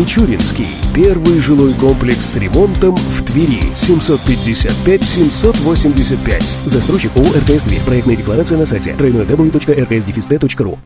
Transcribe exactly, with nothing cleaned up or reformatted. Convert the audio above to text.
Мичуринский. Первый жилой комплекс с ремонтом в Твери. семьсот пятьдесят пять семьсот восемьдесят пять. Застройщик ООО «эр тэ эс Дверь». Проектная декларация на сайте дабл ю дабл ю дабл ю точка эр тэ эс дефис тэ точка ру.